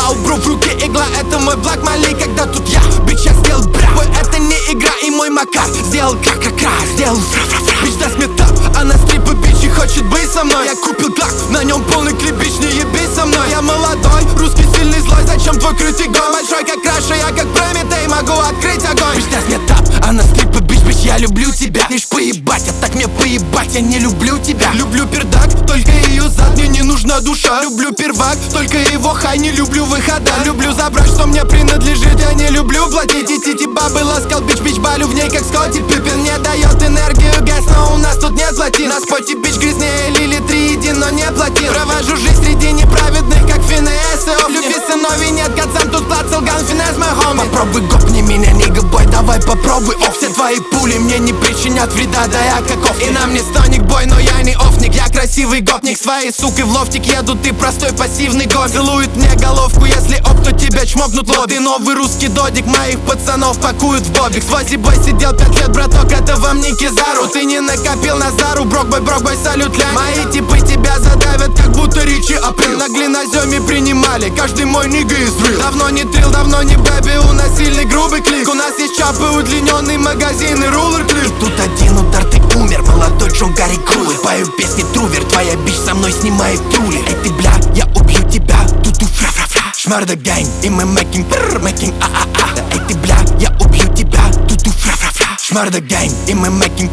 убру в руке игла, это мой благ, моли, когда тут я. Бич, я сделал бра, бой, это не игра, и мой Макар сделал ка-ка-ка, сделал фра-фра-фра. Бич даст мне тап, а на стрипы бич и хочет быть со мной. Я купил глак, на нем полный клип, бич, не ебись со мной. Я молодой, русский сильный, злой, зачем твой крутик гон? Большой как Раша, я как Прометей, могу открыть огонь. Бич даст мне тап, а на стрипы бич, бич, я люблю тебя. Лишь поебать, а так мне поебать, я не люблю тебя. Люблю пердак, только ее зад, мне не нужна душа. Люблю первак, только его хай, не люблю выхода. Люблю забрать, что мне принадлежит, я не люблю платить. И тити бабы ласкал, бич, бич, балю в ней как Скотти Пиппин. Не дает энергию газ, но у нас тут нет плотин. На споте бич грязнее лили 3,1, но не плотин. Провожу жизнь среди неправедных, как Финес и Оф. Любви сыновей нет, годцам тут плат, солган, Финес, мой хоми. Попробуй гопни меня, нига бой, давай попробуй оф. Все твои пули мне не причинят вреда, да я как оф. И нам не стоник бой, но я не офник, я красивый гопник. Своей сукой в лофтик еду, ты простой пассивный гость. Целует мне головку, если оп, то тебя чмокнут лоб. Ты новый русский додик, моих пацанов пакуют в бобик. Свой бой сидел 5 лет, браток, это вам не Кизару. Ты не накопил на Зару, брокбой, салют, ля. Мои типы тебя задавят, как будто Ричи Април. На глиноземе принимали, каждый мой нига из real. Давно не трил, давно не бэби, у нас сильный грубый клик. У нас есть чапы, удлиненный магазин и рулер клип. И тут один удар, ты умер, молодой Джон Гарри Крулер. Пою песни трувер, твоя бич со мной снимает трули. Эй ты бля, я убью тебя, туту фра-фра-фра. Шмарда гэнг, и мы мэкинг, мэкинг, а-а-а. Эй ты бля, я убью тебя, туту фра-фра-фра. Шмарда гэнг, и мы мэкинг,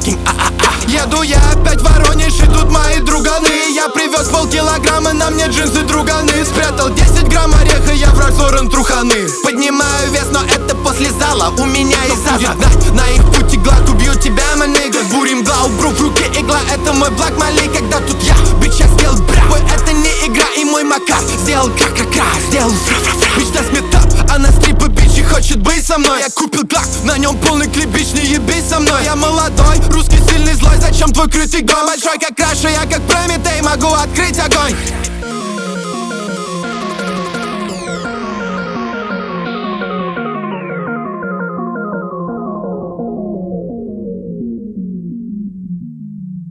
а-а-а. Еду я опять в Воронеж, и тут мои друганы. Я привез полкилограмма, на мне джинсы друганы. Спрятал 10 грамм ореха, я враг Лорен Труханы. Поднимаю вес, но это после зала, у меня есть аза. На их пути глад, убью тебя, манига. Буря мгла, убру в руке игла, это мой благ, моли, когда тут я. Бич, я сделал бра, бой, это не игра, и мой Макар сделал ка-ка-ка, сделал фра-фра-фра. Бич даст мне тап, а на стрипы бич и хочет быть со мной. Я купил глак, на нем полный клип, бич, не ебись со мной. Я молодой, русский сильный, злой, зачем твой крутик гон? Большой как Раша, я как Прометей, могу открыть огонь.